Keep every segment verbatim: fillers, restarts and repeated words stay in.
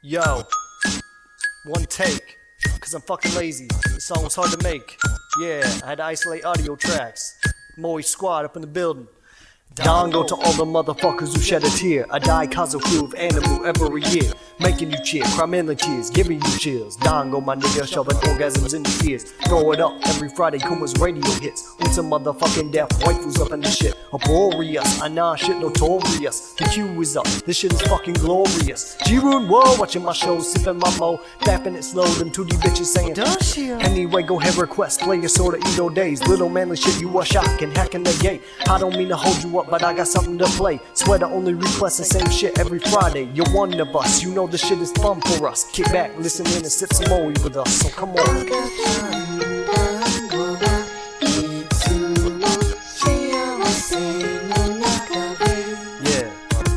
Yo, one take, cause I'm fucking lazy. The song was hard to make. Yeah, I had to isolate audio tracks. Moe squad up in the building. Dongo to all the motherfuckers who shed a tear. I die cause of flu of animal every year. Making you cheer, cry manly tears, giving you chills. Dongo, my nigga, shoving orgasms in your ears. Throw it up every Friday, Kuma's radio hits. With some motherfucking deaf waifus up in the shit. Uproarious, I nah shit notorious. The Q is up, this shit is fucking glorious. G-Rune, whoa, watching my shows, sipping my mo, fapping it slow. Them two D bitches saying, does she? Anyway, go ahead, request, play your sorta Edo days. Little manly shit, you a shock and hacking the gate. I don't mean to hold you up, but I got something to play. Swear to only request the same shit every Friday. You're one of us, you know this shit is fun for us. Kick back, listen in and sip some Moe with us, so come on. Yeah.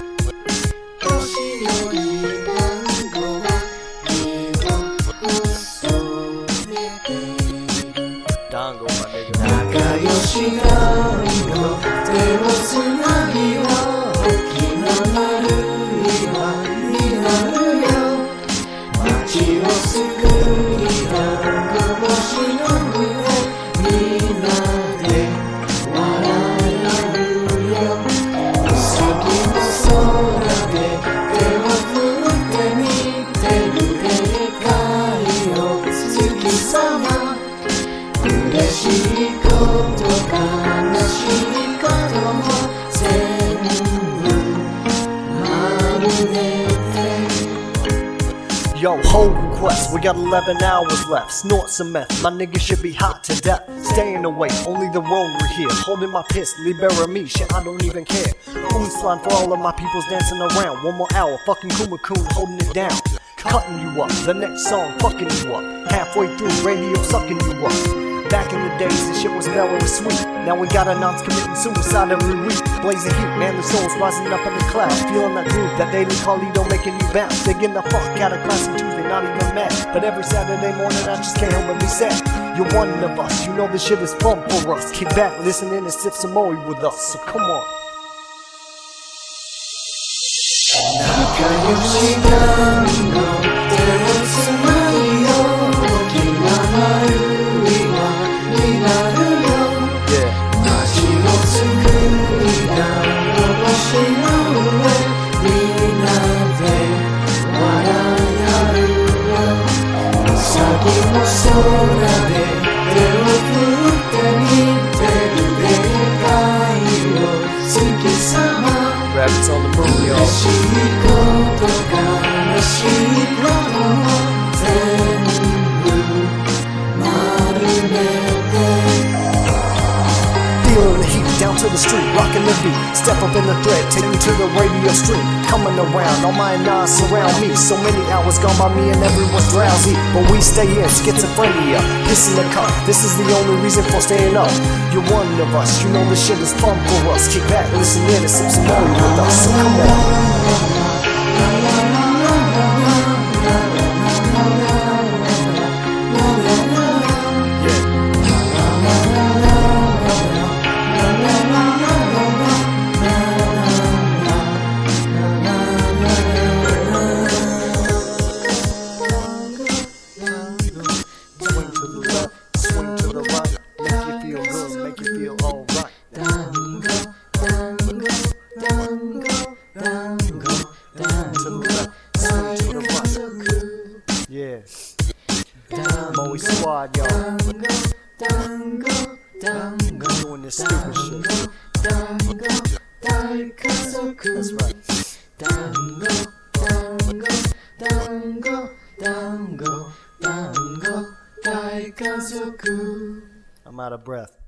Dongo, my nigga. 仲良し団子手をつなぎよ大きな丸岩になるよ街を救い団子星の上みんなで笑えるようさぎの空で手を振って見てるでかいよ月様嬉しいこと悲しいことも全部丸めて Yo, whole request, we got eleven hours left. Snort some meth, my nigga should be hot to death. Staying away, only the road we're here. Holding my piss, libera me, shit I don't even care. Moon slime for all of my peoples dancing around. One more hour, fucking Kuma Kun holding it down. Cutting you up, the next song fucking you up. Halfway through, radio sucking you up. Back in the days, this shit was mellow and sweet. Now we got a nonce committing suicide every week. Blazing heat, man, the soul's rising up in the clouds. Feeling that groove, that daily Carlito making you bounce. They getting the fuck out of class on Tuesday, not even mad. But every Saturday morning, I just can't help but be sad. You're one of us, you know this shit is fun for us. Kick back, listen in and sip some Moe with us, so come on. 仲良し団子手をつなぎよ大きな丸になるよ街を作り団子星の上みんなで笑い合うようさぎの空で手を振って見てるでかいよ月様 Rabbits on the moon, yo. 嬉しいこと悲しいことも全部丸めて Feeling the heat, down to the street, rocking the beat. Step up in the thread, take me to the radio stream. Coming around, all my nines surround me. So many hours gone by me and everyone's drowsy. But we stay in, schizophrenia, piss in the cup. This is the only reason for staying up. You're one of us, you know this shit is fun for us. Kick back, listen in and sip some Moe with us, so come on. Swing to the left, swing to the right. Make you feel good, make you feel alright. Dango, dango, dango, dango, dango, dango, Yeah. dango, Moe squad, y'all. dango, dango, dango, Doing this stupid shit. dango, daikazoku. That's right. Dango, dango, dango, dango, dango, daikazoku. I'm out of breath.